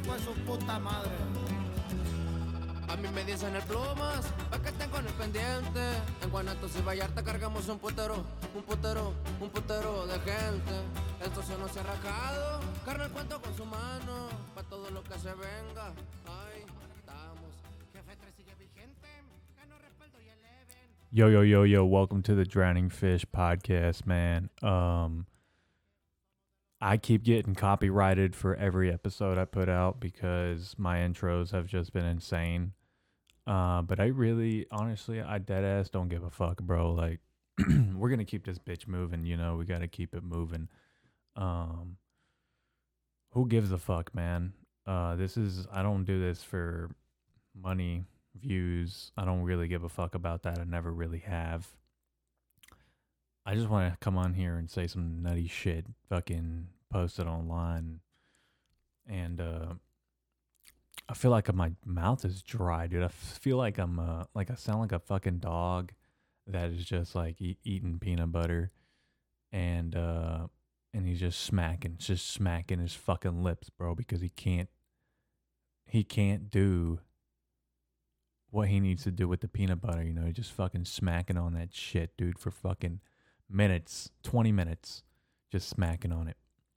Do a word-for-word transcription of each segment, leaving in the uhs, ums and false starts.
hijo de su puta madre. A mí me dicen el plumas, pa' que estén con el pendiente. En Guanatos y Vallarta cargamos un putero, un putero, un putero de gente. El socio no se ha rajado, carnal cuento con su mano, pa' todo lo que se venga. Ay, estamos. Jefe tres sigue vigente, ganó respaldo y eleven. Yo, yo, yo, yo, welcome to the Drowning Fish podcast, man. Um, I keep getting copyrighted for every episode I put out because my intros have just been insane. Uh, but I really, honestly, I dead ass don't give a fuck, bro. Like, we're gonna keep this bitch moving, you know, we gotta keep it moving. Um, who gives a fuck, man? Uh, this is, I don't do this for money, views. I don't really give a fuck about that. I never really have. I just want to come on here and say some nutty shit, fucking post it online. And, uh, I feel like my mouth is dry, dude. I feel like I'm, uh, like I sound like a fucking dog that is just like e- eating peanut butter. And, uh, and he's just smacking, just smacking his fucking lips, bro, because he can't, he can't do what he needs to do with the peanut butter, you know, he's just fucking smacking on that shit, dude, for fucking minutes, twenty minutes, just smacking on it.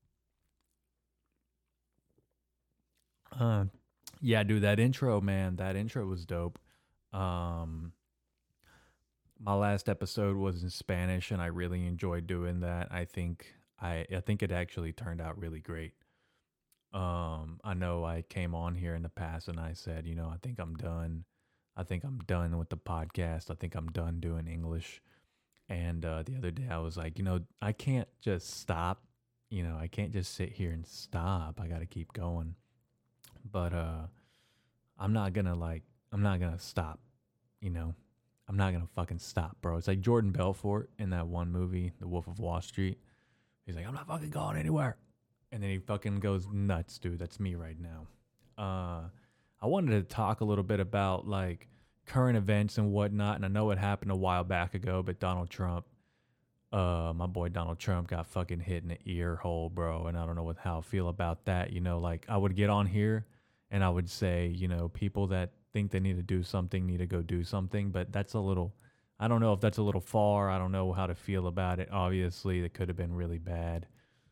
Uh, yeah, dude, that intro, man, that intro was dope. Um, my last episode was in Spanish, and I really enjoyed doing that. I think I, I think it actually turned out really great. Um, I know I came on here in the past and I said, you know, I think I'm done. I think I'm done with the podcast. I think I'm done doing English. And uh, the other day I was like, you know, I can't just stop. You know, I can't just sit here and stop. I got to keep going. But uh, I'm not going to like, I'm not going to stop. You know, I'm not going to fucking stop, bro. It's like Jordan Belfort in that one movie, The Wolf of Wall Street. He's like, I'm not fucking going anywhere. And then he fucking goes nuts, dude. That's me right now. Uh, I wanted to talk a little bit about like current events and whatnot. And I know it happened a while back ago, but Donald Trump, uh, my boy Donald Trump got fucking hit in the ear hole, bro. And I don't know what how I feel about that. You know, like I would get on here and I would say, you know, people that think they need to do something need to go do something. But that's a little, I don't know if that's a little far. I don't know how to feel about it. Obviously, it could have been really bad.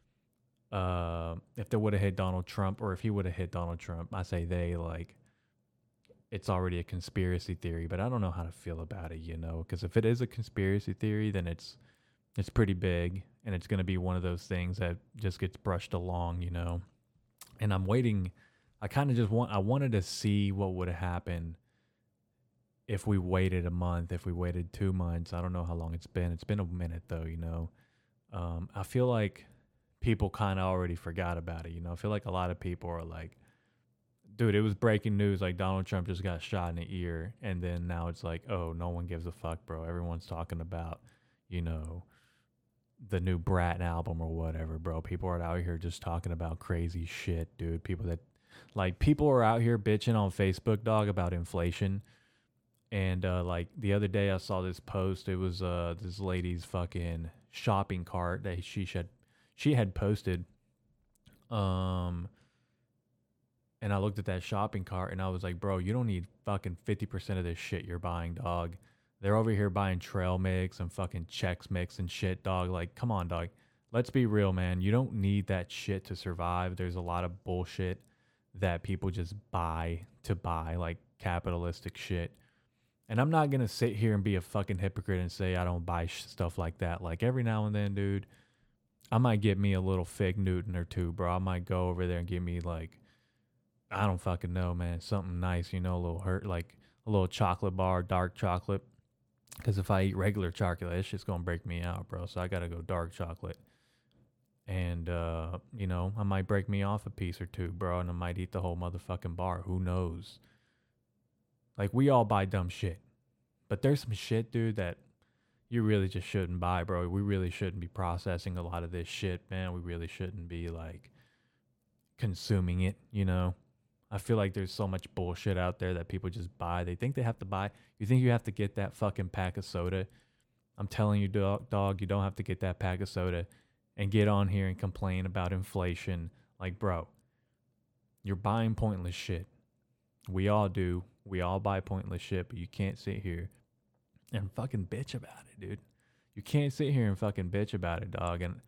Uh, if they would have hit Donald Trump, or if he would have hit Donald Trump, I say they, like, it's already a conspiracy theory, but I don't know how to feel about it, you know, because if it is a conspiracy theory, then it's, it's pretty big, and it's going to be one of those things that just gets brushed along, you know, and I'm waiting, I kind of just want, I wanted to see what would have happened if we waited a month, if we waited two months, I don't know how long it's been, it's been a minute though, you know, um, I feel like people kind of already forgot about it, you know. I feel like a lot of people are like, dude, it was breaking news, like Donald Trump just got shot in the ear, and then now it's like, oh, no one gives a fuck, bro. Everyone's talking about, you know, the new Brat album or whatever, bro. People are out here just talking about crazy shit, dude. People that, like, people are out here bitching on Facebook, dog, about inflation. And, uh, like, the other day I saw this post. It was uh, this lady's fucking shopping cart that she had She had posted, um, and I looked at that shopping cart and I was like, bro, you don't need fucking fifty percent of this shit you're buying, dog. They're over here buying trail mix and fucking Chex Mix and shit, dog. Like, come on, dog. Let's be real, man. You don't need that shit to survive. There's a lot of bullshit that people just buy to buy, like capitalistic shit. And I'm not going to sit here and be a fucking hypocrite and say I don't buy sh- stuff like that. Like, every now and then, dude, I might get me a little fig Newton or two, bro. I might go over there and get me, like, I don't fucking know, man, something nice, you know, a little hurt, like a little chocolate bar, dark chocolate. Because if I eat regular chocolate, that shit's going to break me out, bro. So I got to go dark chocolate. And, uh, you know, I might break me off a piece or two, bro, and I might eat the whole motherfucking bar. Who knows? Like, we all buy dumb shit. But there's some shit, dude, that you really just shouldn't buy, bro. We really shouldn't be processing a lot of this shit, man. We really shouldn't be, like, consuming it, you know? I feel like there's so much bullshit out there that people just buy. They think they have to buy. You think you have to get that fucking pack of soda? I'm telling you, dog, dog, you don't have to get that pack of soda and get on here and complain about inflation. Like, bro, You're buying pointless shit. We all do. We all buy pointless shit, but you can't sit here and fucking bitch about it, dude. You can't sit here and fucking bitch about it, dog. And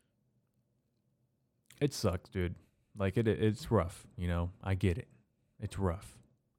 it sucks, dude. Like it, it's rough, you know. I get it. It's rough.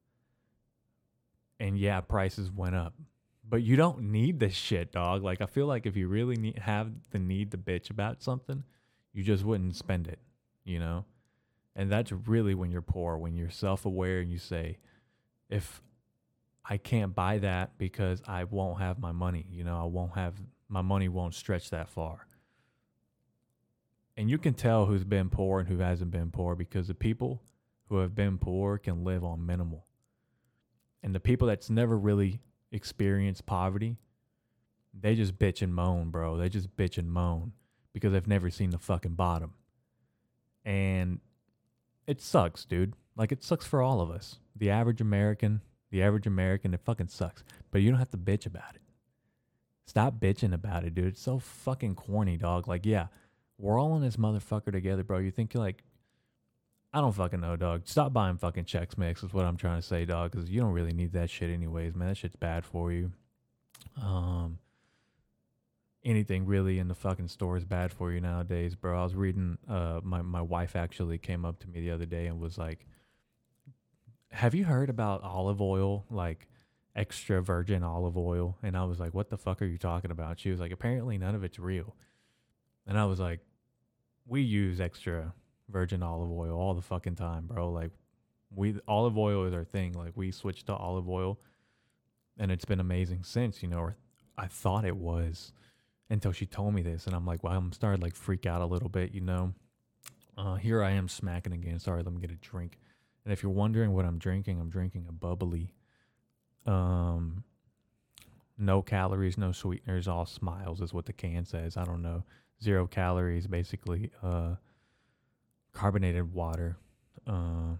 And yeah, prices went up. But you don't need this shit, dog. Like I feel like if you really need, have the need to bitch about something, you just wouldn't spend it, you know? And that's really when you're poor, when you're self-aware and you say, if I can't buy that because I won't have my money, you know, I won't have, my money won't stretch that far. And you can tell who's been poor and who hasn't been poor because the people who have been poor can live on minimal. And the people that's never really experienced poverty, they just bitch and moan, bro. They just bitch and moan because they've never seen the fucking bottom. And it sucks, dude. Like it sucks for all of us. The average American, the average American, it fucking sucks. But you don't have to bitch about it. Stop bitching about it, dude. It's so fucking corny, dog. Like, yeah, we're all in this motherfucker together, bro. You think you're like, I don't fucking know, dog. Stop buying fucking Chex Mix is what I'm trying to say, dog, because you don't really need that shit anyways, man. That shit's bad for you. Um, anything really in the fucking store is bad for you nowadays, bro. I was reading, uh, my, my wife actually came up to me the other day and was like, have you heard about olive oil, like extra virgin olive oil? And I was like, what the fuck are you talking about? She was like, apparently none of it's real. And I was like, we use extra virgin olive oil all the fucking time, bro. Like we, olive oil is our thing. Like we switched to olive oil and it's been amazing since, you know, or I thought it was until she told me this. And I'm like, well, I'm starting to like freak out a little bit, you know. Uh, here I am smacking again. Sorry, let me get a drink. And if you're wondering what I'm drinking, I'm drinking a bubbly. Um, no calories, no sweeteners, all smiles is what the can says. I don't know. Zero calories, basically. Uh, carbonated water. Uh,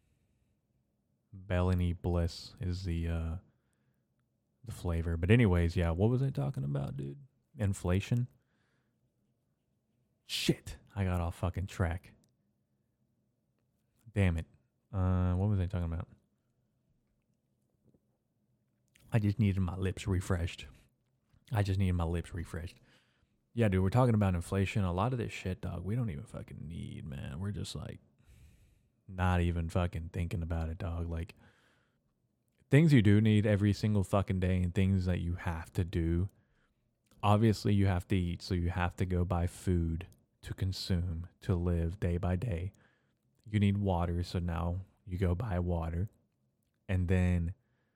Bellini Bliss is the uh, the flavor. But anyways, yeah, what was I talking about, dude? Inflation? Shit, I got off fucking track. Damn it. Uh, what was I talking about? I just needed my lips refreshed. I just needed my lips refreshed. Yeah, dude, we're talking about inflation. A lot of this shit, dog, we don't even fucking need, man. We're just like not even fucking thinking about it, dog. Like things you do need every single fucking day and things that you have to do. Obviously, you have to eat, so you have to go buy food to consume, to live day by day. You need water, so now you go buy water. And then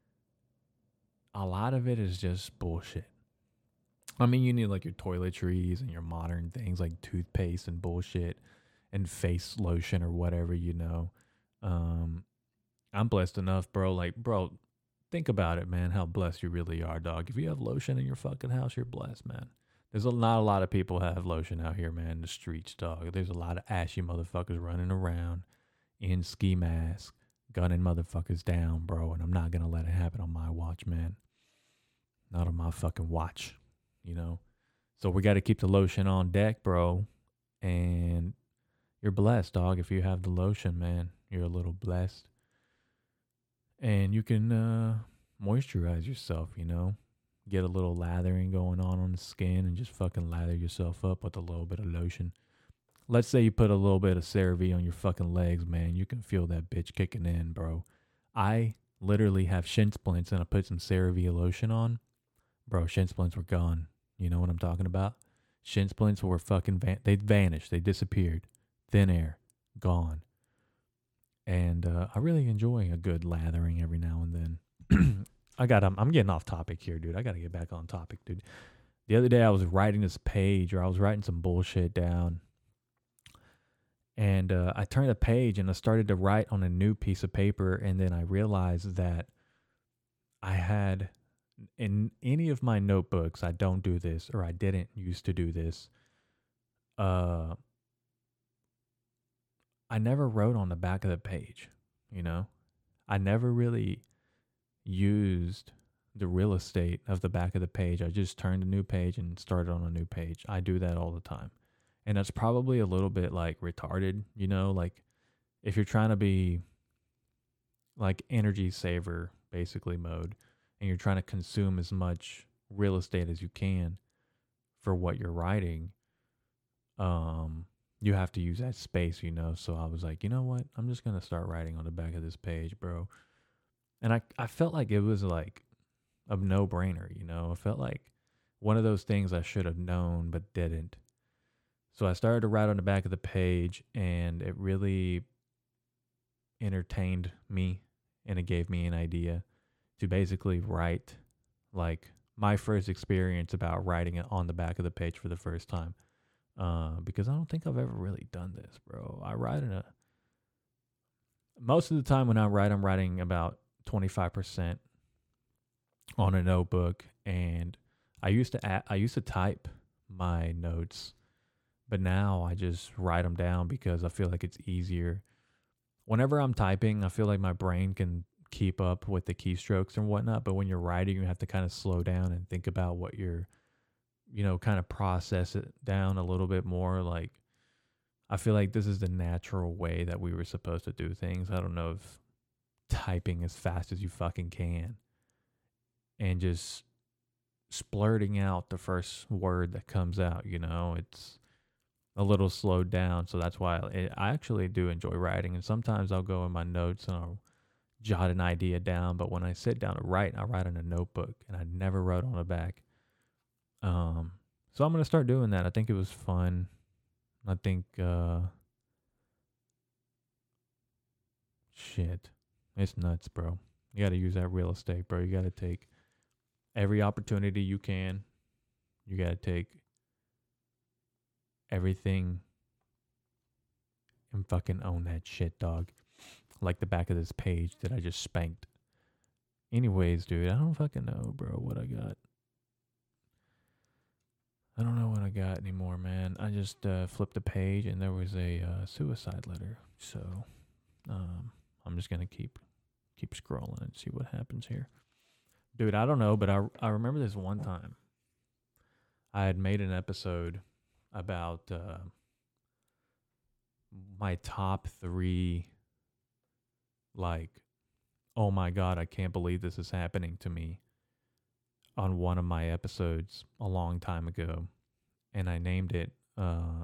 a lot of it is just bullshit. I mean, you need like your toiletries and your modern things like toothpaste and bullshit and face lotion or whatever, you know. Um, I'm blessed enough, bro. Like, bro, think about it, man, how blessed you really are, dog. If you have lotion in your fucking house, you're blessed, man. There's a, not a lot of people have lotion out here, man, in the streets, dog. There's a lot of ashy motherfuckers running around in ski masks, gunning motherfuckers down, bro. And I'm not going to let it happen on my watch, man. Not on my fucking watch, you know. So we got to keep the lotion on deck, bro. And you're blessed, dog. If you have the lotion, man, you're a little blessed. And you can uh, moisturize yourself, you know. Get a little lathering going on on the skin and just fucking lather yourself up with a little bit of lotion. Let's say you put a little bit of CeraVe on your fucking legs, man. You can feel that bitch kicking in, bro. I literally have shin splints and I put some CeraVe lotion on. Bro, shin splints were gone. You know what I'm talking about? Shin splints were fucking, van- they vanished. They disappeared. Thin air. Gone. And uh, I really enjoy a good lathering every now and then. I got, I'm, I'm getting off topic here, dude. I got to get back on topic, dude. The other day I was writing this page or I was writing some bullshit down. And uh, I turned the page and I started to write on a new piece of paper. And then I realized that I had, in any of my notebooks, I don't do this, or I didn't used to do this. Uh, I never wrote on the back of the page, you know? I never really used the real estate of the back of the page. I just turned a new page and started on a new page. I do that all the time. And that's probably a little bit like retarded, you know, like if you're trying to be like energy saver basically mode, and you're trying to consume as much real estate as you can for what you're writing, um, you have to use that space, you know. So I was like, you know what? I'm just gonna start writing on the back of this page, bro. And I, I felt like it was like a no brainer, you know. I felt like one of those things I should have known but didn't. So I started to write on the back of the page, and it really entertained me, and it gave me an idea to basically write like my first experience about writing it on the back of the page for the first time. Uh, because I don't think I've ever really done this, bro. I write in a most of the time when I write, I'm writing about twenty-five percent on a notebook, and I used to add, I used to type my notes, but now I just write them down because I feel like it's easier. Whenever I'm typing, I feel like my brain can keep up with the keystrokes and whatnot, but when you're writing, you have to kind of slow down and think about what you're, you know, kind of process it down a little bit more. Like, I feel like this is the natural way that we were supposed to do things. I don't know if typing as fast as you fucking can and just splurting out the first word that comes out, you know, it's a little slowed down. So that's why I, I actually do enjoy writing. And sometimes I'll go in my notes and I'll jot an idea down. But when I sit down to write, I write in a notebook, and I never wrote on the back. Um, so I'm going to start doing that. I think it was fun. I think, uh, shit, it's nuts, bro. You got to use that real estate, bro. You got to take every opportunity you can. You got to take everything and fucking own that shit, dog. Like the back of this page that I just spanked. Anyways, dude, I don't fucking know, bro, what I got. I don't know what I got anymore, man. I just uh, flipped the page, and there was a uh, suicide letter. So um, I'm just gonna keep keep scrolling and see what happens here, dude. I don't know, but I I remember this one time I had made an episode about uh, my top three, like, oh my God, I can't believe this is happening to me, on one of my episodes a long time ago. And I named it, uh,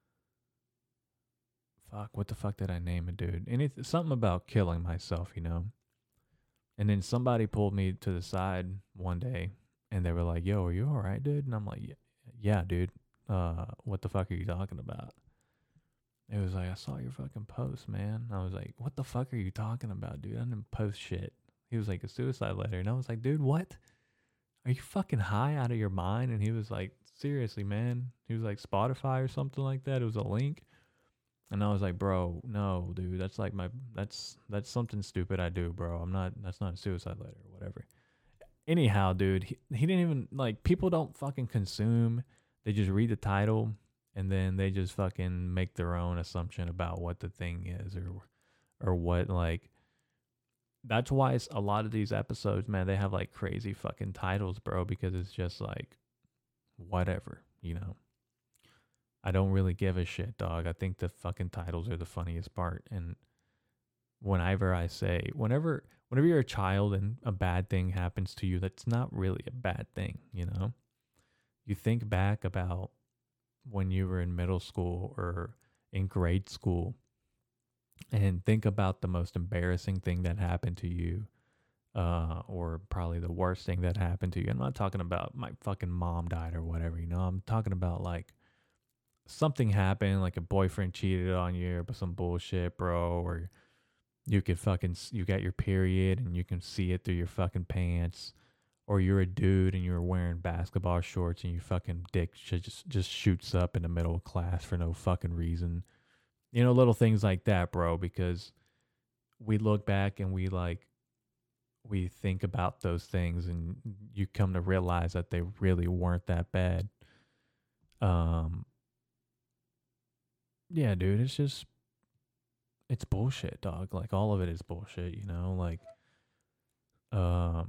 fuck, what the fuck did I name it, dude? Anything, something about killing myself, you know? And then somebody pulled me to the side one day, and they were like, yo, are you all right, dude? And I'm like, yeah, yeah dude. Uh, what the fuck are you talking about? It was like, I saw your fucking post, man. I was like, what the fuck are you talking about, dude? I didn't post shit. He was like, a suicide letter. And I was like, dude, what? Are you fucking high out of your mind? And he was like, seriously, man. He was like, Spotify or something like that. It was a link. And I was like, bro, no, dude. That's like my, that's, that's something stupid I do, bro. I'm not, that's not a suicide letter or whatever. Anyhow, dude, he, he didn't even, like, people don't fucking consume. They just read the title, and then they just fucking make their own assumption about what the thing is, or or what, like, that's why it's, a lot of these episodes, man, they have like crazy fucking titles, bro, because it's just like, whatever, you know. I don't really give a shit, dog. I think the fucking titles are the funniest part. And whenever I say, whenever, whenever you're a child and a bad thing happens to you, that's not really a bad thing, you know. You think back about when you were in middle school or in grade school, and think about the most embarrassing thing that happened to you, uh, or probably the worst thing that happened to you. I'm not talking about my fucking mom died or whatever, you know. I'm talking about like something happened, like a boyfriend cheated on you or some bullshit, bro, or you could fucking, you got your period and you can see it through your fucking pants. Or you're a dude and you're wearing basketball shorts and your fucking dick just just shoots up in the middle of class for no fucking reason. You know, little things like that, bro, because we look back and we like, we think about those things, and you come to realize that they really weren't that bad. Um, yeah, dude, it's just, it's bullshit, dog. Like, all of it is bullshit, you know, like, um,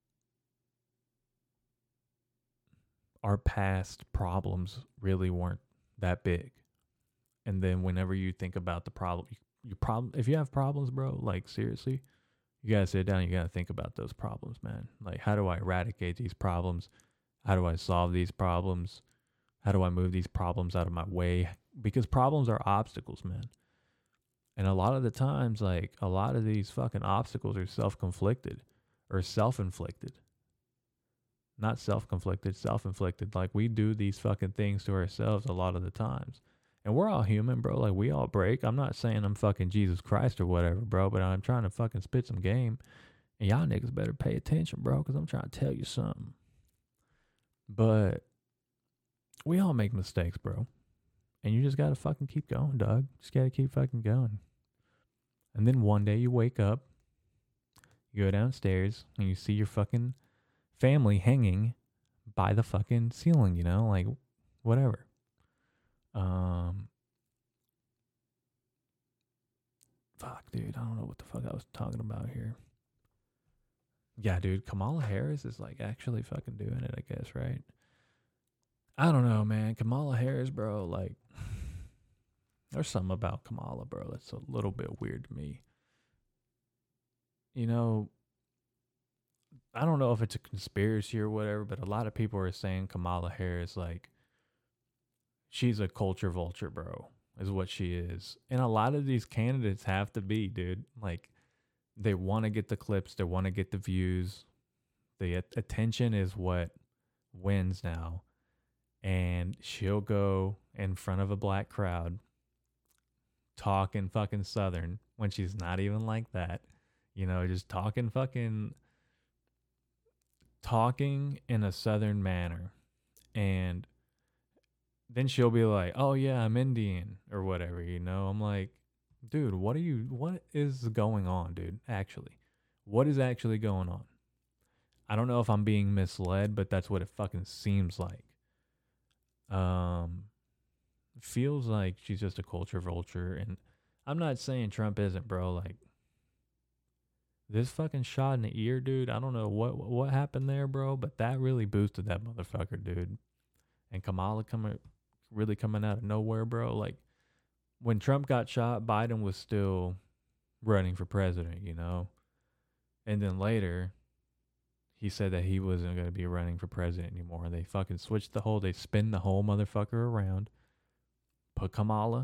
our past problems really weren't that big. And then whenever you think about the problem, you problem if you have problems, bro, like seriously, you gotta sit down, you gotta think about those problems, man. Like, how do I eradicate these problems? How do I solve these problems? How do I move these problems out of my way? Because problems are obstacles, man. And a lot of the times, like, a lot of these fucking obstacles are self-conflicted or self-inflicted. Not self-conflicted, self-inflicted. Like, we do these fucking things to ourselves a lot of the times. And we're all human, bro. Like, we all break. I'm not saying I'm fucking Jesus Christ or whatever, bro, but I'm trying to fucking spit some game. And y'all niggas better pay attention, bro, because I'm trying to tell you something. But we all make mistakes, bro. And you just got to fucking keep going, dog. Just got to keep fucking going. And then one day you wake up, you go downstairs, and you see your fucking family hanging by the fucking ceiling, you know? Like, whatever. Um, fuck, dude. I don't know what the fuck I was talking about here. Yeah, dude. Kamala Harris is, like, actually fucking doing it, I guess, right? I don't know, man. Kamala Harris, bro, like, there's something about Kamala, bro, that's a little bit weird to me. You know, I don't know if it's a conspiracy or whatever, but a lot of people are saying Kamala Harris, like, she's a culture vulture, bro, is what she is. And a lot of these candidates have to be, dude. Like, they want to get the clips, they want to get the views. The at- attention is what wins now. And she'll go in front of a black crowd talking fucking Southern when she's not even like that. You know, just talking fucking, talking in a Southern manner. And then she'll be like, oh yeah, I'm Indian or whatever, you know? I'm like, dude, what are you, what is going on, dude? Actually, what is actually going on? I don't know if I'm being misled, but that's what it fucking seems like. Um, feels like she's just a culture vulture. And I'm not saying Trump isn't, bro. Like, this fucking shot in the ear, dude, I don't know what what happened there, bro, but that really boosted that motherfucker, dude. And Kamala coming, really coming out of nowhere, bro. Like, when Trump got shot, Biden was still running for president, you know? And then later, he said that he wasn't going to be running for president anymore. They fucking switched the whole, they spin the whole motherfucker around, put Kamala,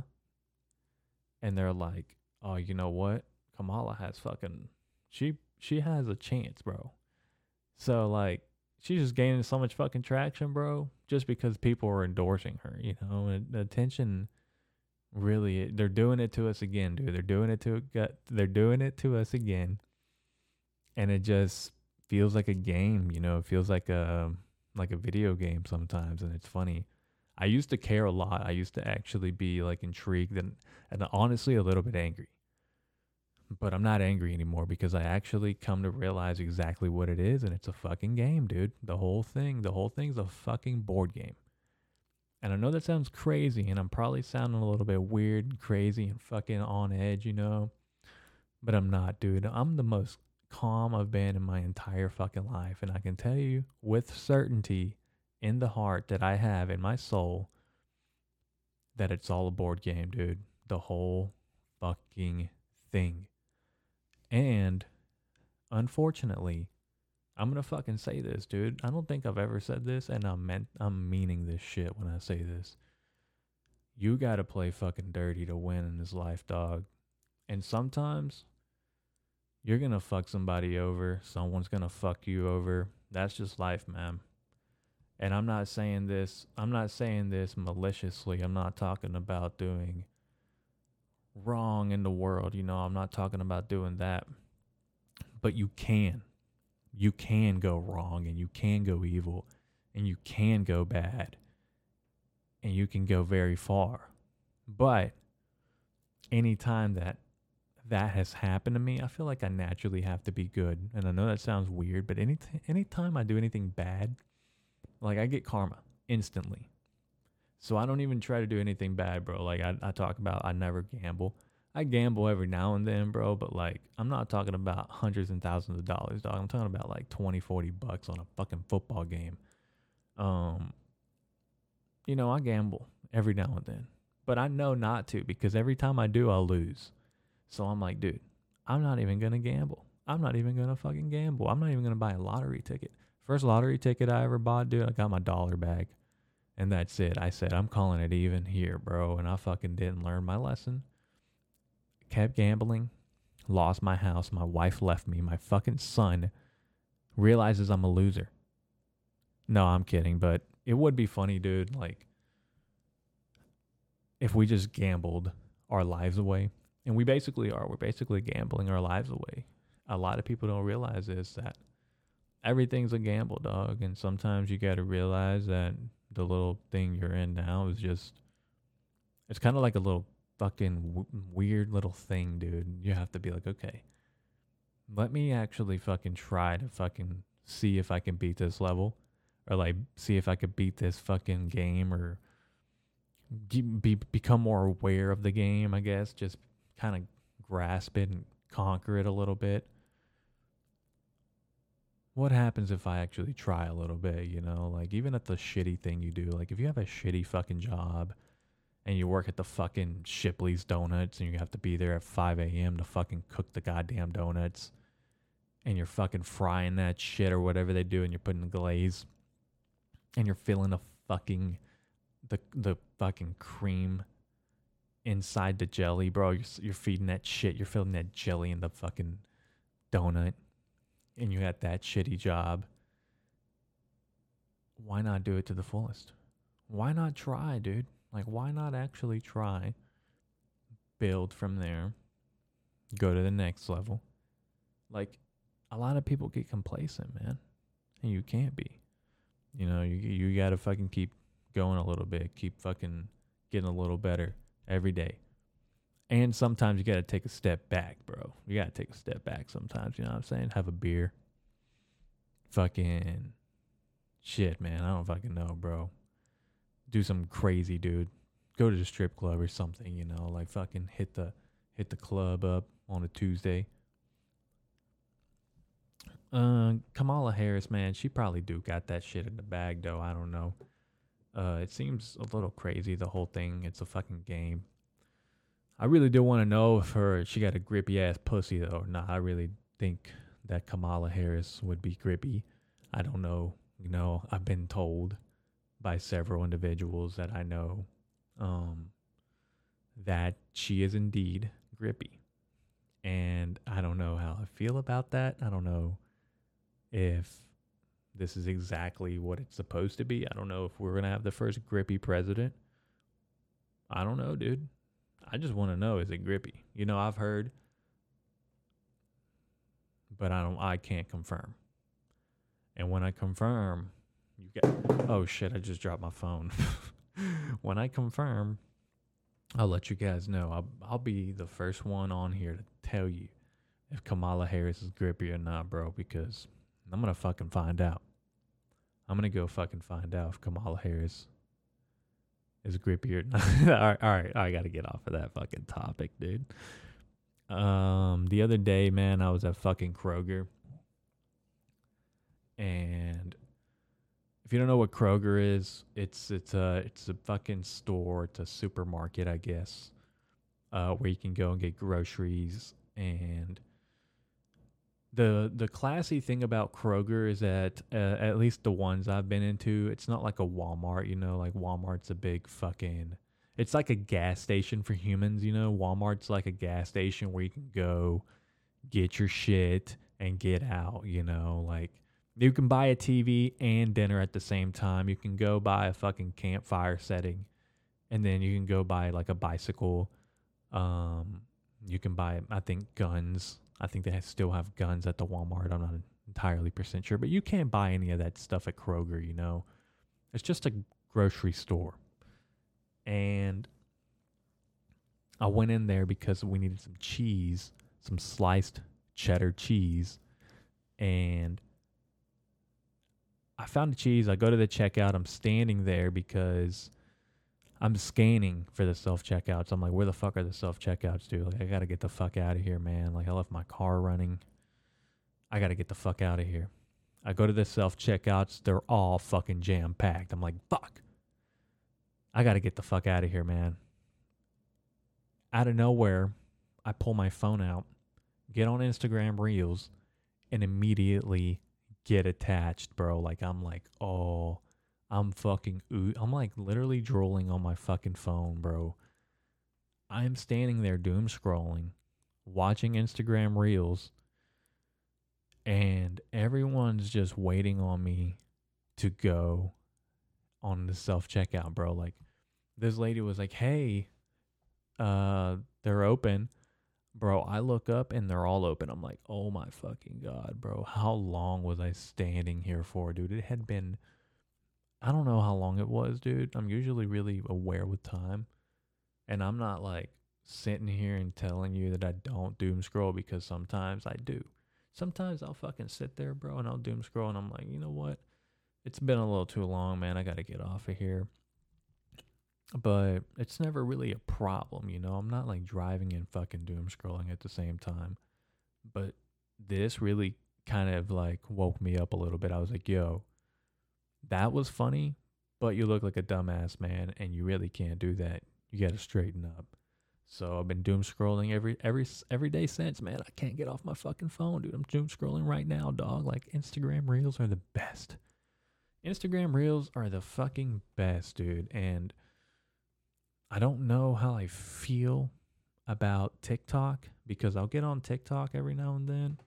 and they're like, oh, you know what? Kamala has fucking, she she has a chance, bro. So, like, she's just gaining so much fucking traction, bro, just because people are endorsing her, you know? And the attention, really, they're doing it to us again, dude. They're doing it to, they're doing it to us again. And it just feels like a game, you know? It feels like a, like a video game sometimes, and it's funny. I used to care a lot. I used to actually be, like, intrigued and, and honestly a little bit angry. But I'm not angry anymore because I actually come to realize exactly what it is, and it's a fucking game, dude. The whole thing, the whole thing's a fucking board game. And I know that sounds crazy, and I'm probably sounding a little bit weird, crazy, and fucking on edge, you know? But I'm not, dude. I'm the most calm I've been in my entire fucking life, and I can tell you with certainty in the heart that I have in my soul that it's all a board game, dude. The whole fucking thing. And unfortunately, I'm gonna fucking say this, dude. I don't think I've ever said this, and I'm meant I'm meaning this shit when I say this. You gotta play fucking dirty to win in this life, dog. And sometimes you're gonna fuck somebody over. Someone's gonna fuck you over. That's just life, man. And I'm not saying this, I'm not saying this maliciously. I'm not talking about doing wrong in the world, you know. I'm not talking about doing that. But you can. You can go wrong, and you can go evil, and you can go bad, and you can go very far. But anytime that that has happened to me, I feel like I naturally have to be good. And I know that sounds weird, but any anytime I do anything bad, like, I get karma instantly. So I don't even try to do anything bad, bro. Like, I, I talk about I never gamble. I gamble every now and then, bro, but, like, I'm not talking about hundreds and thousands of dollars, dog. I'm talking about, like, twenty, forty bucks on a fucking football game. Um, you know, I gamble every now and then. But I know not to, because every time I do, I'll lose. So I'm like, dude, I'm not even going to gamble. I'm not even going to fucking gamble. I'm not even going to buy a lottery ticket. First lottery ticket I ever bought, dude, I got my dollar back. And that's it. I said, I'm calling it even here, bro. And I fucking didn't learn my lesson. Kept gambling. Lost my house. My wife left me. My fucking son realizes I'm a loser. No, I'm kidding. But it would be funny, dude. Like, if we just gambled our lives away. And we basically are. We're basically gambling our lives away. A lot of people don't realize is that everything's a gamble, dog. And sometimes you got to realize that the little thing you're in now is just, it's kind of like a little fucking w- weird little thing, dude. You have to be like, okay, let me actually fucking try to fucking see if I can beat this level, or like see if I could beat this fucking game, or be, be become more aware of the game, I guess. Just kind of grasp it and conquer it a little bit. What happens if I actually try a little bit, you know? Like, even at the shitty thing you do, like if you have a shitty fucking job and you work at the fucking Shipley's Donuts and you have to be there at five a.m. to fucking cook the goddamn donuts, and you're fucking frying that shit or whatever they do, and you're putting the glaze, and you're filling the fucking, the the fucking cream inside the jelly, bro. You're, you're feeding that shit. You're filling that jelly in the fucking donut. And you had that shitty job. Why not do it to the fullest? Why not try, dude? Like, why not actually try? Build from there. Go to the next level. Like, a lot of people get complacent, man. And you can't be. You know, you you gotta fucking keep going a little bit. Keep fucking getting a little better every day. And sometimes you got to take a step back, bro. You got to take a step back sometimes, you know what I'm saying? Have a beer. Fucking shit, man. I don't fucking know, bro. Do some crazy, dude. Go to the strip club or something, you know, like fucking hit the hit the club up on a Tuesday. Uh, Kamala Harris, man, she probably do got that shit in the bag, though. I don't know. Uh, it seems a little crazy, the whole thing. It's a fucking game. I really do want to know if her she got a grippy ass pussy though or not. I really think that Kamala Harris would be grippy. I don't know. You know, I've been told by several individuals that I know um, that she is indeed grippy. And I don't know how I feel about that. I don't know if this is exactly what it's supposed to be. I don't know if we're going to have the first grippy president. I don't know, dude. I just want to know, is it grippy? You know, I've heard, but I don't, I can't confirm. And when I confirm, you get, oh shit, I just dropped my phone. When I confirm, I'll let you guys know. I'll, I'll be the first one on here to tell you if Kamala Harris is grippy or not, bro, because I'm going to fucking find out. I'm going to go fucking find out if Kamala Harris is grippy or not. all right, all right, I got to get off of that fucking topic, dude. Um, the other day, man, I was at fucking Kroger. And if you don't know what Kroger is, it's it's a it's a fucking store, it's a supermarket, I guess, uh, where you can go and get groceries. And the the classy thing about Kroger is that uh, at least the ones I've been into, it's not like a Walmart, you know, like Walmart's a big fucking, it's like a gas station for humans, you know. Walmart's like a gas station where you can go get your shit and get out, you know, like you can buy a T V and dinner at the same time. You can go buy a fucking campfire setting, and then you can go buy like a bicycle. Um, you can buy, I think, guns. I think they still have guns at the Walmart. I'm not entirely percent sure, but you can't buy any of that stuff at Kroger, you know. It's just a grocery store. And I went in there because we needed some cheese, some sliced cheddar cheese. And I found the cheese. I go to the checkout. I'm standing there because I'm scanning for the self-checkouts. I'm like, where the fuck are the self-checkouts, dude? Like, I got to get the fuck out of here, man. Like, I left my car running. I got to get the fuck out of here. I go to the self-checkouts. They're all fucking jam-packed. I'm like, fuck. I got to get the fuck out of here, man. Out of nowhere, I pull my phone out, get on Instagram Reels, and immediately get attached, bro. Like, I'm like, oh, I'm fucking, oo- I'm like literally drooling on my fucking phone, bro. I'm standing there doom scrolling, watching Instagram Reels, and everyone's just waiting on me to go on the self checkout, bro. Like, this lady was like, hey, uh, they're open. Bro, I look up and they're all open. I'm like, oh my fucking God, bro. How long was I standing here for, dude? It had been, I don't know how long it was, dude. I'm usually really aware with time. And I'm not like sitting here and telling you that I don't doom scroll, because sometimes I do. Sometimes I'll fucking sit there, bro, and I'll doom scroll and I'm like, you know what? It's been a little too long, man. I got to get off of here. But it's never really a problem, you know? I'm not like driving and fucking doom scrolling at the same time. But this really kind of like woke me up a little bit. I was like, yo, that was funny, but you look like a dumbass, man, and you really can't do that. You got to straighten up. So I've been doom scrolling every every every day since, man. I can't get off my fucking phone, dude. I'm doom scrolling right now, dog. Like, Instagram Reels are the best. Instagram Reels are the fucking best, dude. And I don't know how I feel about TikTok, because I'll get on TikTok every now and then,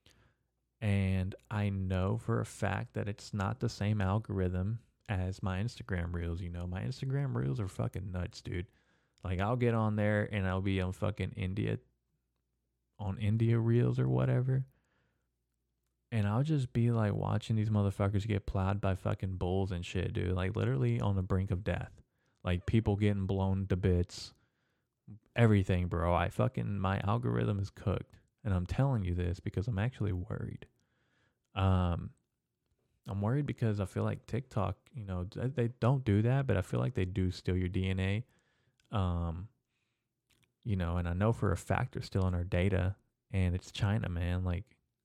and I know for a fact that it's not the same algorithm as my Instagram Reels. You know, my Instagram Reels are fucking nuts, dude. Like, I'll get on there and I'll be on fucking India, on India Reels or whatever, and I'll just be like watching these motherfuckers get plowed by fucking bulls and shit, dude. Like, literally on the brink of death. Like, people getting blown to bits. Everything, bro. I fucking, my algorithm is cooked. And I'm telling you this because I'm actually worried. Um, I'm worried because I feel like TikTok, you know, they don't do that, but I feel like they do steal your D N A. Um, you know, and I know for a fact they're stealing our data, and it's China, man. Like,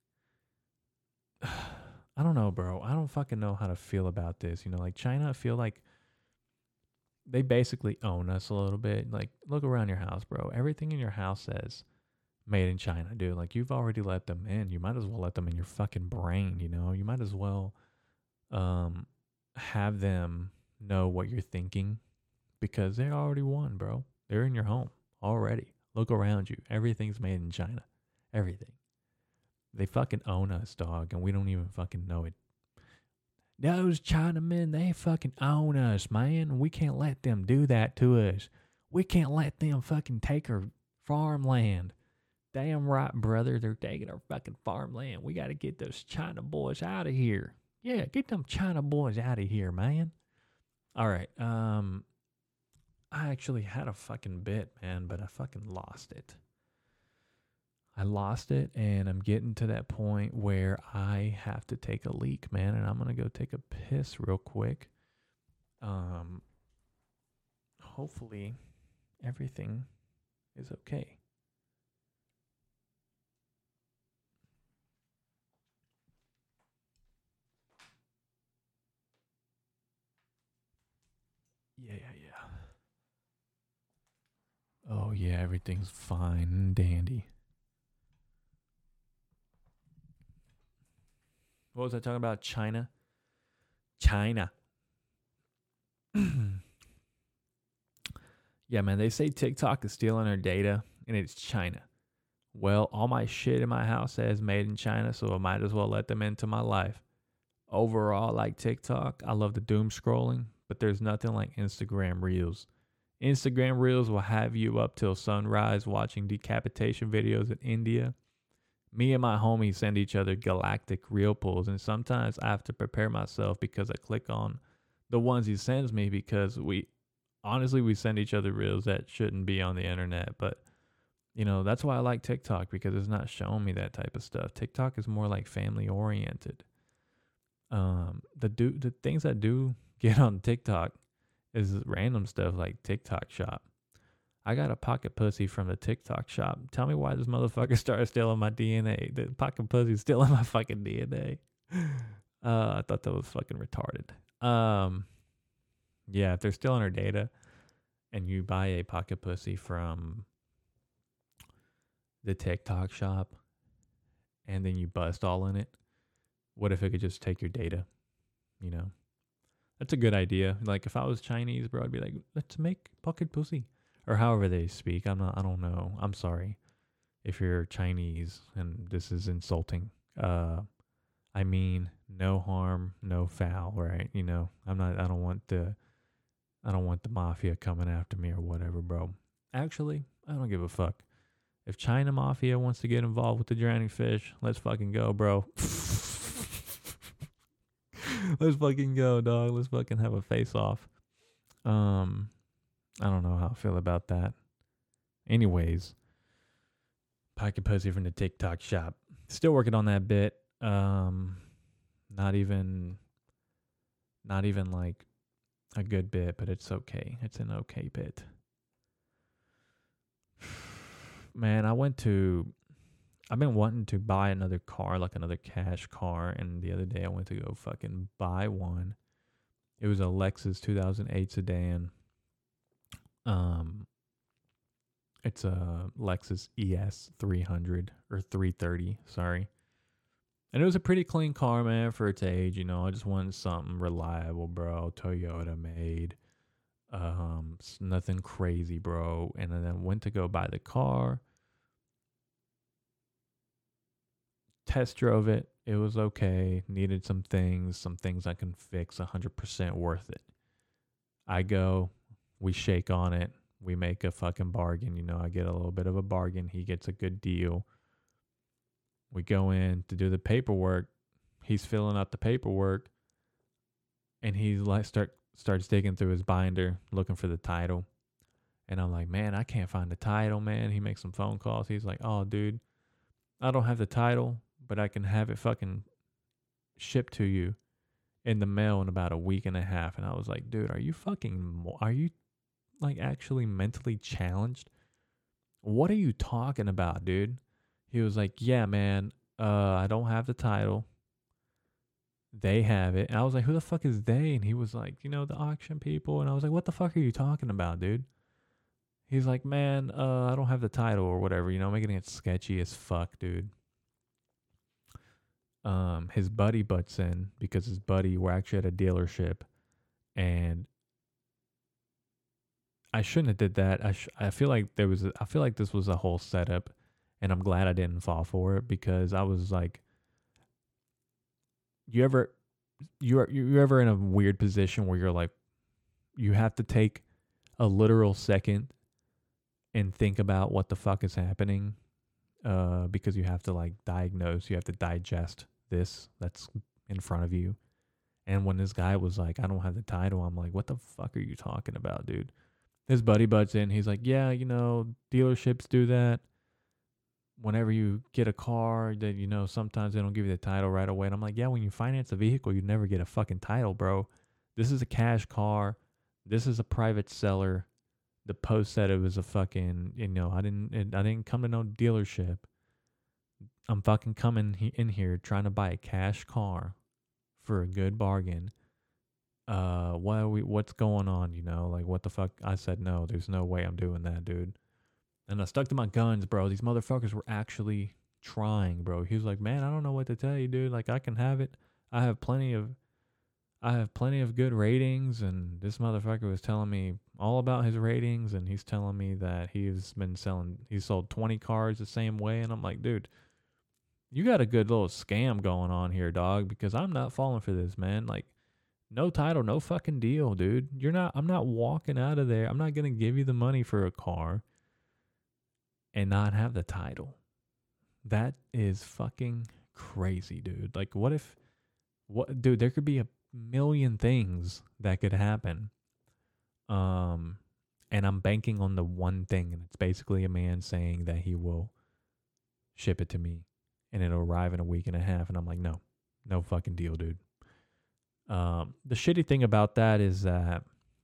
I don't know, bro. I don't fucking know how to feel about this. You know, like, China, I feel like they basically own us a little bit. Like, look around your house, bro. Everything in your house says made in China, dude. Like, you've already let them in. You might as well let them in your fucking brain, you know? You might as well um have them know what you're thinking, because they already won, bro. They're in your home already. Look around you. Everything's made in China. Everything. They fucking own us, dog, and we don't even fucking know it. Those Chinamen, they fucking own us, man. We can't let them do that to us. We can't let them fucking take our farmland. Damn right, brother. They're taking our fucking farmland. We got to get those China boys out of here. Yeah, get them China boys out of here, man. All right. Um, I actually had a fucking bit, man, but I fucking lost it. I lost it, and I'm getting to that point where I have to take a leak, man, and I'm going to go take a piss real quick. Um, hopefully everything is okay. Yeah, yeah, yeah. Oh, yeah, everything's fine and dandy. What was I talking about? China? China. Yeah, man, they say TikTok is stealing our data, and it's China. Well, all my shit in my house says made in China, so I might as well let them into my life. Overall, like TikTok, I love the doom scrolling, but there's nothing like Instagram Reels. Instagram Reels will have you up till sunrise watching decapitation videos in India. Me and my homies send each other galactic reel pulls, and sometimes I have to prepare myself because I click on the ones he sends me, because we, honestly, we send each other reels that shouldn't be on the internet. But, you know, that's why I like TikTok, because it's not showing me that type of stuff. TikTok is more like family oriented. Um, the do the things that do get on TikTok is random stuff like TikTok Shop. I got a pocket pussy from the TikTok Shop. Tell me why this motherfucker started stealing my D N A. The pocket pussy's stealing my fucking D N A. Uh, I thought that was fucking retarded. Um, yeah, if they're stealing our data and you buy a pocket pussy from the TikTok shop and then you bust all in it? What if it could just take your data? You know, that's a good idea. Like if I was Chinese, bro, I'd be like, let's make pocket pussy or however they speak. I'm not, I don't know. I'm sorry if you're Chinese and this is insulting. Uh, I mean, no harm, no foul, right? You know, I'm not, I don't want the, I don't want the mafia coming after me or whatever, bro. Actually, I don't give a fuck. If China Mafia wants to get involved with the drowning fish, let's fucking go, bro. Let's fucking go, dog. Let's fucking have a face off. Um, I don't know how I feel about that. Anyways, pocket pussy from the TikTok shop. Still working on that bit. Um, not even, not even like a good bit, but it's okay. It's an okay bit. Man, I went to, I've been wanting to buy another car, like another cash car. And the other day I went to go fucking buy one. It was a Lexus two thousand eight sedan. Um, it's a Lexus E S three hundred or three thirty, sorry. And it was a pretty clean car, man, for its age. You know, I just wanted something reliable, bro. Toyota made. Um, it's nothing crazy, bro. And then I went to go buy the car. Test drove it. It was okay. Needed some things, some things I can fix. one hundred percent worth it. I go, we shake on it. We make a fucking bargain. You know, I get a little bit of a bargain. He gets a good deal. We go in to do the paperwork. He's filling out the paperwork. And he like start starts digging through his binder, looking for the title. And I'm like, man, I can't find the title, man. He makes some phone calls. He's like, oh, dude, I don't have the title, but I can have it fucking shipped to you in the mail in about a week and a half. And I was like, dude, are you fucking, are you like actually mentally challenged? What are you talking about, dude? He was like, yeah, man, uh, I don't have the title. They have it. And I was like, who the fuck is they? And he was like, you know, the auction people. And I was like, what the fuck are you talking about, dude? He's like, man, uh, I don't have the title or whatever, you know, making it sketchy as fuck, dude. Um, his buddy butts in because his buddy, we're actually at a dealership, and I shouldn't have did that. I sh- I feel like there was, a, I feel like this was a whole setup, and I'm glad I didn't fall for it because I was like, you ever, you're you ever in a weird position where you're like, you have to take a literal second and think about what the fuck is happening, uh, because you have to like diagnose, you have to digest this that's in front of you. And when this guy was like, I don't have the title, I'm like, what the fuck are you talking about, dude? His buddy butts in. He's like, yeah, you know, dealerships do that. Whenever you get a car, that, you know, sometimes they don't give you the title right away. And I'm like, yeah, when you finance a vehicle, you never get a fucking title, bro. This is a cash car. This is a private seller. The post said it was a fucking, you know, I didn't, it, I didn't come to no dealership. I'm fucking coming he, in here trying to buy a cash car for a good bargain. Uh, what are we, what's going on? You know, like what the fuck? I said, no, there's no way I'm doing that, dude. And I stuck to my guns, bro. These motherfuckers were actually trying, bro. He was like, man, I don't know what to tell you, dude. Like, I can have it. I have plenty of, I have plenty of good ratings. And this motherfucker was telling me all about his ratings. And he's telling me that he's been selling, he's sold twenty cars the same way. And I'm like, dude, you got a good little scam going on here, dog, because I'm not falling for this, man. Like, no title, no fucking deal, dude. You're not, I'm not walking out of there. I'm not going to give you the money for a car and not have the title. That is fucking crazy, dude. Like, what if, what, dude, there could be a million things that could happen. Um, and I'm banking on the one thing, and it's basically a man saying that he will ship it to me and it'll arrive in a week and a half. And I'm like, no, no fucking deal, dude. Um, the shitty thing about that is that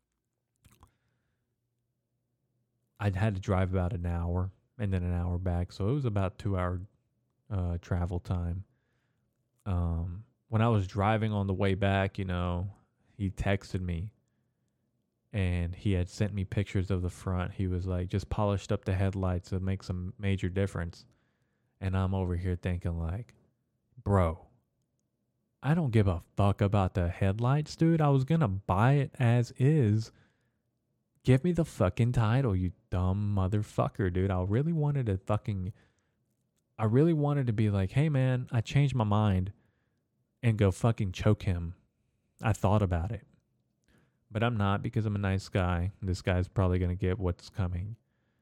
I'd had to drive about an hour and then an hour back. So it was about two hour uh, travel time. Um, when I was driving on the way back, you know, he texted me and he had sent me pictures of the front. He was like, just polished up the headlights. It makes a major difference. And I'm over here thinking like, bro, I don't give a fuck about the headlights, dude. I was going to buy it as is. Give me the fucking title, you dumb motherfucker, dude. I really wanted to fucking, I really wanted to be like, hey man, I changed my mind and go fucking choke him. I thought about it. But I'm not, because I'm a nice guy. This guy's probably going to get what's coming.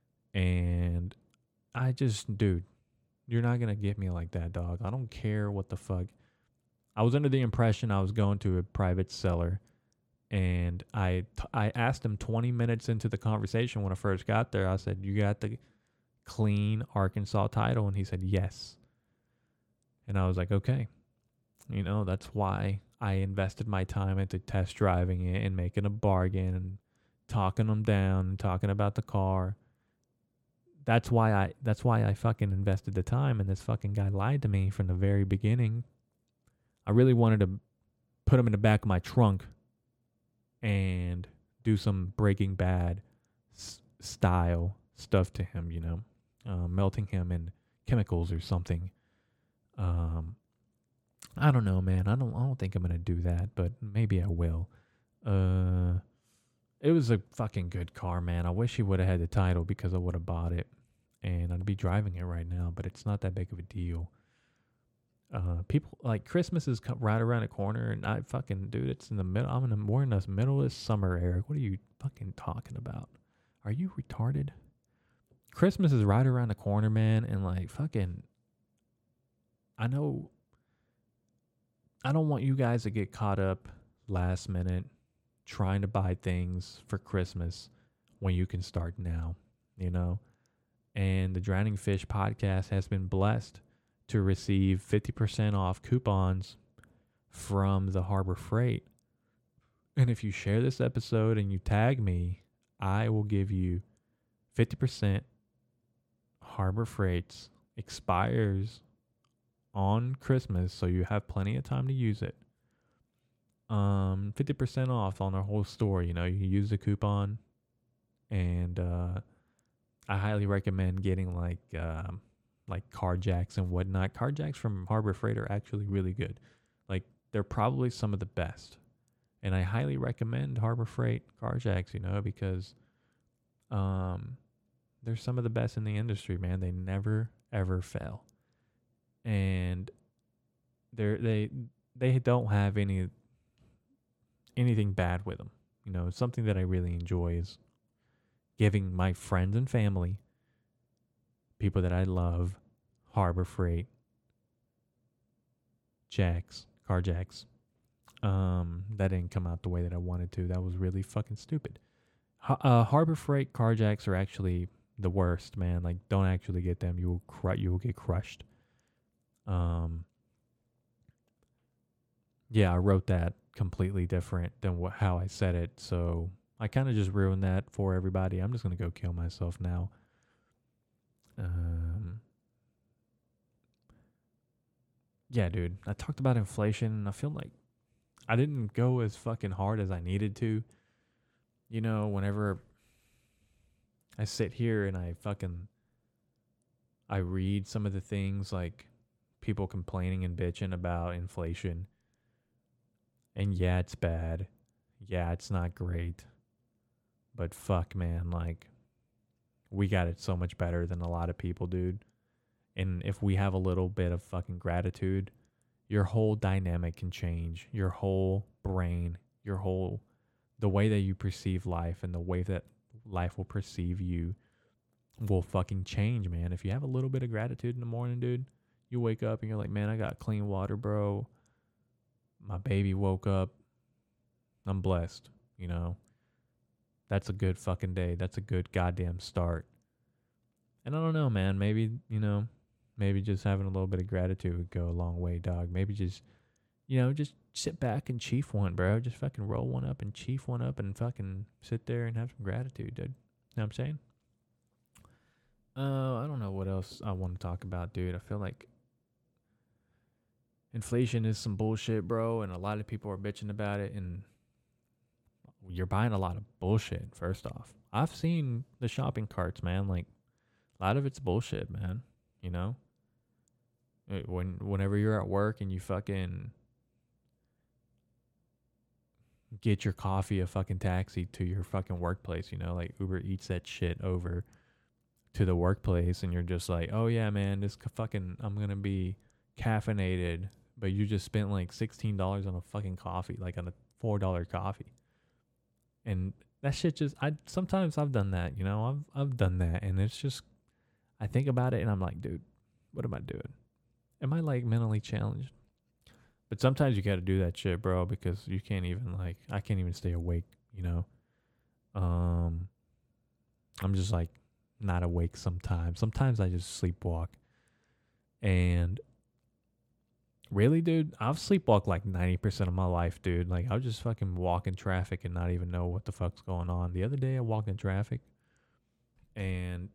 And I just, dude, you're not going to get me like that, dog. I don't care what the fuck. I was under the impression I was going to a private seller. And I, t- I asked him twenty minutes into the conversation when I first got there. I said, you got the clean Arkansas title? And he said, yes. And I was like, okay. You know, that's why I invested my time into test driving it and making a bargain and talking them down and talking about the car. That's why I that's why I fucking invested the time, and this fucking guy lied to me from the very beginning. I really wanted to put him in the back of my trunk and do some Breaking Bad s- style stuff to him, you know, uh, melting him in chemicals or something. Um, I don't know, man. I don't. I don't think I'm gonna do that, but maybe I will. Uh, it was a fucking good car, man. I wish he would have had the title, because I would have bought it, and I'd be driving it right now. But it's not that big of a deal. Uh, people like Christmas is co- right around the corner, and I fucking dude, it's in the middle. I'm in the we're in the middle of this summer, Eric. What are you fucking talking about? Are you retarded? Christmas is right around the corner, man, and like fucking, I know. I don't want you guys to get caught up last minute trying to buy things for Christmas when you can start now, you know? And the Drowning Fish podcast has been blessed to receive fifty percent off coupons from the Harbor Freight. And if you share this episode and you tag me, I will give you fifty percent. Harbor Freight's expires on Christmas, so you have plenty of time to use it. Um, fifty percent off on our whole store. You know, you can use the coupon, and uh, I highly recommend getting like um, like car jacks and whatnot. Car jacks from Harbor Freight are actually really good. Like, they're probably some of the best, and I highly recommend Harbor Freight car jacks. You know, because um, they're some of the best in the industry, man. They never ever fail. And they they they don't have any anything bad with them. You know, something that I really enjoy is giving my friends and family, people that I love, Harbor Freight jacks, car jacks. Um, that didn't come out the way that I wanted to. That was really fucking stupid. Ha- uh, Harbor Freight car jacks are actually the worst, man. Like, don't actually get them. You will cru- you will get crushed. Um, yeah, I wrote that completely different than wh- how I said it. So I kind of just ruined that for everybody. I'm just going to go kill myself now. Um, yeah, dude, I talked about inflation, and I feel like I didn't go as fucking hard as I needed to. You know, whenever I sit here and I fucking, I read some of the things like people complaining and bitching about inflation. And yeah, it's bad. Yeah, it's not great. But fuck, man, like, we got it so much better than a lot of people, dude. And if we have a little bit of fucking gratitude, your whole dynamic can change. Your whole brain, your whole, the way that you perceive life and the way that life will perceive you will fucking change, man. If you have a little bit of gratitude in the morning, dude, you wake up and you're like, man, I got clean water, bro. My baby woke up. I'm blessed, you know. That's a good fucking day. That's a good goddamn start. And I don't know, man. Maybe, you know, maybe just having a little bit of gratitude would go a long way, dog. Maybe just, you know, just sit back and chief one, bro. Just fucking roll one up and chief one up and fucking sit there and have some gratitude, dude. You know what I'm saying? Uh, I don't know what else I want to talk about, dude. I feel like inflation is some bullshit, bro, and a lot of people are bitching about it, and you're buying a lot of bullshit. First off, I've seen the shopping carts, man. Like a lot of it's bullshit, man. You know, Uh, when whenever you're at work and you fucking get your coffee, a fucking taxi to your fucking workplace, you know, like Uber eats that shit over to the workplace, and you're just like, oh yeah, man, this c- fucking, I'm gonna be caffeinated, but you just spent like sixteen dollars on a fucking coffee, like on a four dollar coffee, and that shit just, I sometimes I've done that, you know, I've I've done that, and it's just, I think about it, and I'm like, dude, what am I doing? Am I like mentally challenged? But sometimes you got to do that shit, bro, because you can't even like, I can't even stay awake, you know. Um, I'm just like not awake sometimes. Sometimes I just sleepwalk. And really, dude, I've sleepwalked like ninety percent of my life, dude. Like I'll just fucking walk in traffic and not even know what the fuck's going on. The other day I walked in traffic and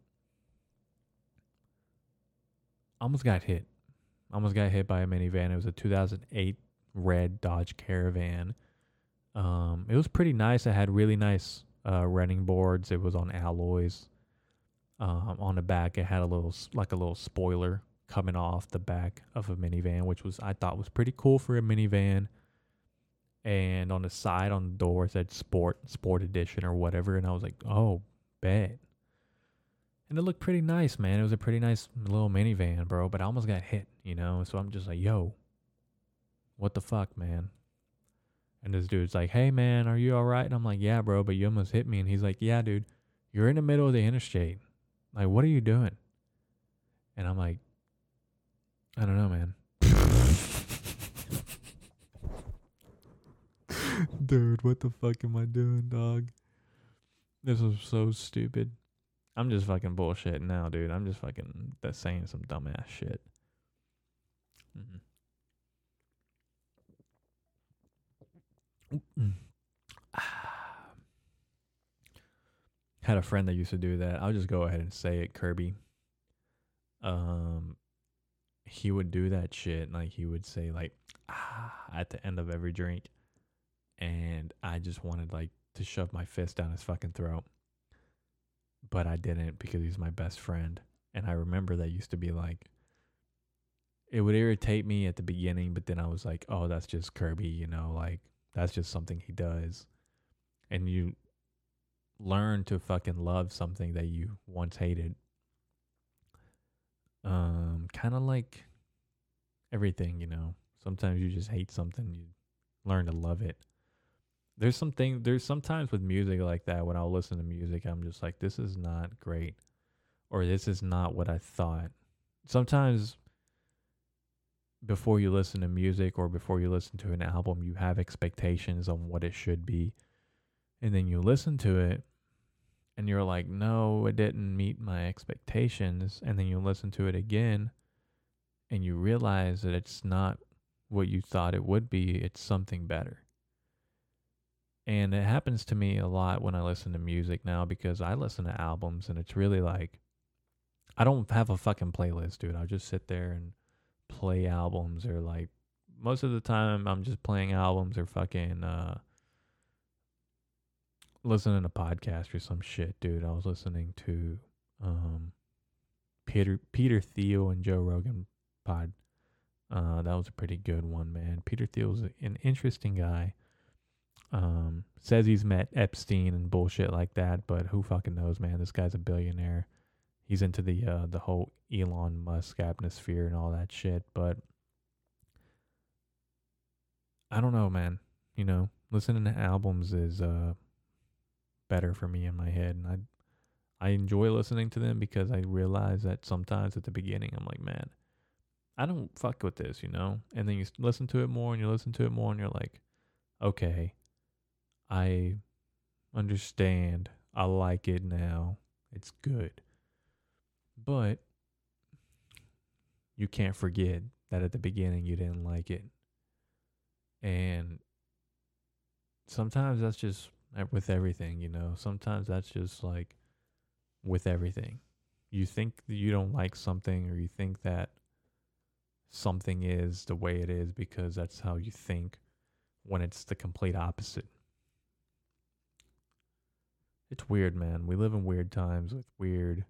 almost got hit. Almost got hit by a minivan. It was a two thousand eight red Dodge Caravan. Um, it was pretty nice. It had really nice uh, running boards. It was on alloys. Um, on the back, it had a little s- like a little spoiler coming off the back of a minivan, which was I thought was pretty cool for a minivan. And on the side, on the door, it said Sport Sport Edition or whatever. And I was like, oh, bet. And it looked pretty nice, man. It was a pretty nice little minivan, bro. But I almost got hit, you know. So I'm just like, yo, what the fuck, man? And this dude's like, hey, man, are you all right? And I'm like, yeah, bro, but you almost hit me. And he's like, yeah, dude, you're in the middle of the interstate. Like, what are you doing? And I'm like, I don't know, man. Dude, what the fuck am I doing, dog? This was so stupid. I'm just fucking bullshitting now, dude. I'm just fucking that's saying some dumbass shit. Mm-hmm. Had a friend that used to do that. I'll just go ahead and say it, Kirby. Um, he would do that shit. Like he would say like ah at the end of every drink, and I just wanted like to shove my fist down his fucking throat, but I didn't because he's my best friend. And I remember that used to be like it would irritate me at the beginning, but then I was like, oh, that's just Kirby, you know, like that's just something he does. And you learn to fucking love something that you once hated. Um, kind of like everything, you know. Sometimes you just hate something, you learn to love it. There's something there's sometimes with music like that when I'll listen to music, I'm just like, this is not great. Or this is not what I thought. Sometimes before you listen to music or before you listen to an album, you have expectations on what it should be. And then you listen to it and you're like, no, it didn't meet my expectations. And then you listen to it again and you realize that it's not what you thought it would be, it's something better. And it happens to me a lot when I listen to music now because I listen to albums and it's really like, I don't have a fucking playlist, dude. I'll just sit there and play albums or like, most of the time I'm just playing albums or fucking, uh, listening to podcasts or some shit, dude. I was listening to um Peter Peter Thiel and Joe Rogan pod. Uh, that was a pretty good one, man. Peter Thiel's an interesting guy. Um, says he's met Epstein and bullshit like that, but who fucking knows, man? This guy's a billionaire. He's into the uh, the whole Elon Musk atmosphere and all that shit, but I don't know, man. You know, listening to albums is uh better for me in my head, and I I enjoy listening to them because I realize that sometimes at the beginning I'm like, man, I don't fuck with this, you know? And then you listen to it more and you listen to it more and you're like, okay, I understand. I like it now. It's good. But you can't forget that at the beginning you didn't like it. And sometimes that's just with everything, you know? Sometimes that's just like with everything. You think that you don't like something or you think that something is the way it is because that's how you think when it's the complete opposite. It's weird, man. We live in weird times with weird,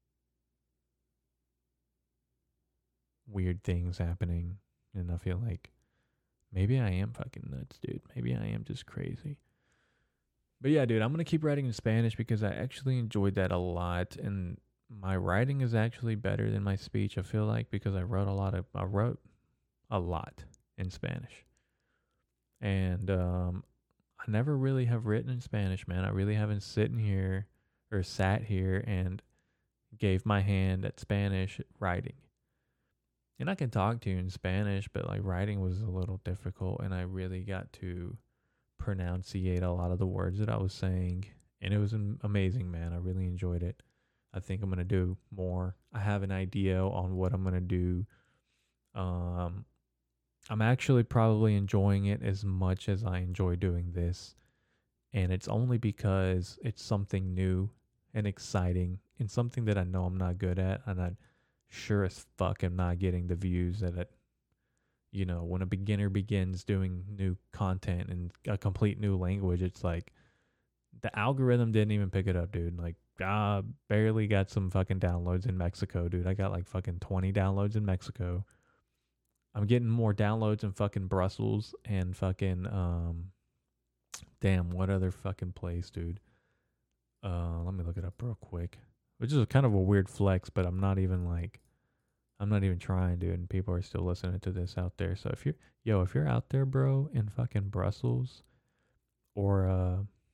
weird things happening. And I feel like maybe I am fucking nuts, dude. Maybe I am just crazy. But yeah, dude, I'm going to keep writing in Spanish because I actually enjoyed that a lot. And my writing is actually better than my speech, I feel like, because I wrote a lot of, I wrote a lot in Spanish. And um, I never really have written in Spanish, man. I really haven't sitting here or sat here and gave my hand at Spanish writing. And I can talk to you in Spanish, but like writing was a little difficult, and I really got to pronunciate a lot of the words that I was saying, and it was amazing, man. I really enjoyed it. I think I'm gonna do more. I have an idea on what I'm gonna do. Um, I'm actually probably enjoying it as much as I enjoy doing this, and it's only because it's something new and exciting and something that I know I'm not good at, and I sure as fuck am not getting the views that it, you know, when a beginner begins doing new content in a complete new language, it's like the algorithm didn't even pick it up, dude. Like, I barely got some fucking downloads in Mexico, dude. I got like fucking twenty downloads in Mexico. I'm getting more downloads in fucking Brussels and fucking, um, damn, what other fucking place, dude? Uh, let me look it up real quick. Which is kind of a weird flex, but I'm not even like, I'm not even trying, dude. And people are still listening to this out there. So if you're, yo, if you're out there, bro, in fucking Brussels or uh,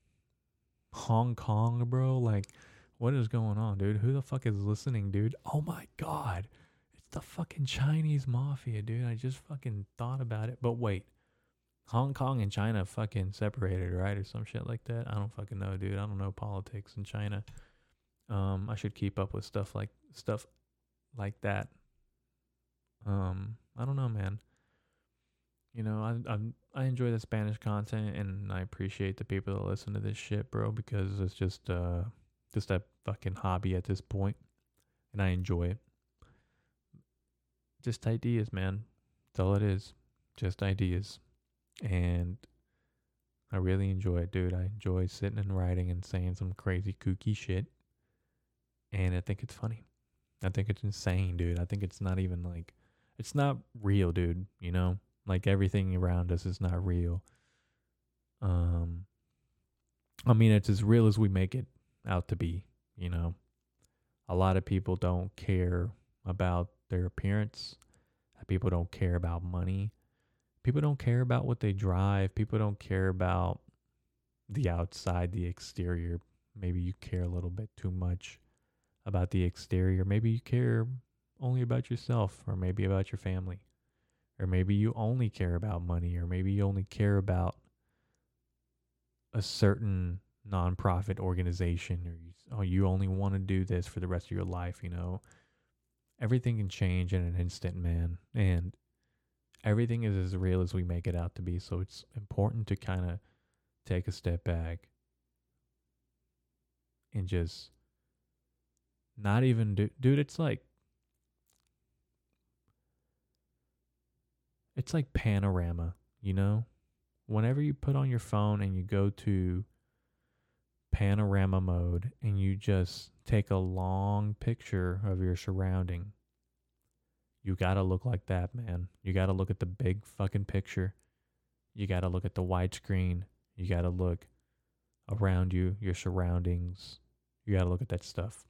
Hong Kong, bro, like, what is going on, dude? Who the fuck is listening, dude? Oh my God. It's the fucking Chinese mafia, dude. I just fucking thought about it. But wait, Hong Kong and China fucking separated, right? Or some shit like that. I don't fucking know, dude. I don't know politics in China. Um, I should keep up with stuff like stuff like that. Um, I don't know, man. You know, I I I enjoy the Spanish content, and I appreciate the people that listen to this shit, bro, because it's just uh just a fucking hobby at this point, and I enjoy it. Just ideas, man. That's all it is. Just ideas, and I really enjoy it, dude. I enjoy sitting and writing and saying some crazy kooky shit. And I think it's funny. I think it's insane, dude. I think it's not even like, it's not real, dude. You know, like everything around us is not real. Um, I mean, it's as real as we make it out to be. You know, a lot of people don't care about their appearance. People don't care about money. People don't care about what they drive. People don't care about the outside, the exterior. Maybe you care a little bit too much about the exterior. Maybe you care only about yourself, or maybe about your family, or maybe you only care about money, or maybe you only care about a certain nonprofit organization, or you, oh, you only want to do this for the rest of your life. You know, everything can change in an instant, man, and everything is as real as we make it out to be. So it's important to kind of take a step back and just not even do, dude, it's like, it's like panorama, you know? Whenever you put on your phone and you go to panorama mode and you just take a long picture of your surrounding, you got to look like that, man. You got to look at the big fucking picture. You got to look at the widescreen. You got to look around you, your surroundings. You got to look at that stuff.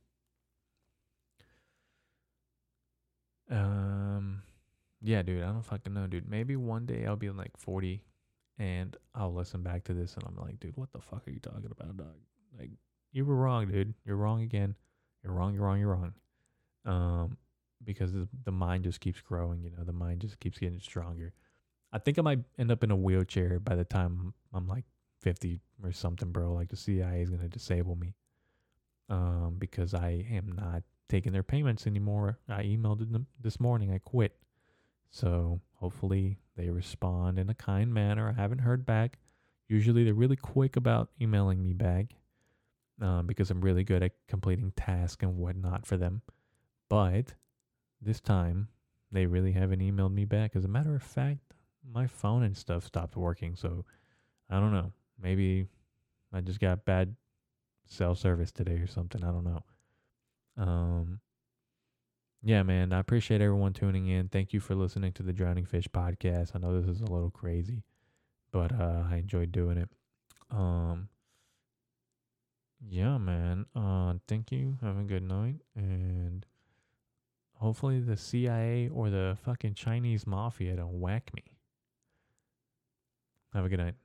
Um, yeah, dude, I don't fucking know, dude. Maybe one day I'll be like forty and I'll listen back to this and I'm like, dude, what the fuck are you talking about, dog? Like, you were wrong, dude. You're wrong again. You're wrong, you're wrong, you're wrong. Um, because the, the mind just keeps growing, you know, the mind just keeps getting stronger. I think I might end up in a wheelchair by the time I'm like fifty or something, bro. Like, the C I A is going to disable me. Um, because I am not taking their payments anymore. I emailed them this morning. I quit. So hopefully they respond in a kind manner. I haven't heard back. Usually they're really quick about emailing me back, um, because I'm really good at completing tasks and whatnot for them. But this time they really haven't emailed me back. As a matter of fact, my phone and stuff stopped working. So I don't know. Maybe I just got bad self-service today or something. I don't know. Um, yeah, man, I appreciate everyone tuning in. Thank you for listening to the Drowning Fish podcast. I know this is a little crazy, but uh, I enjoyed doing it. Um, yeah, man. Uh, thank you. Have a good night, and hopefully the C I A or the fucking Chinese mafia don't whack me. Have a good night.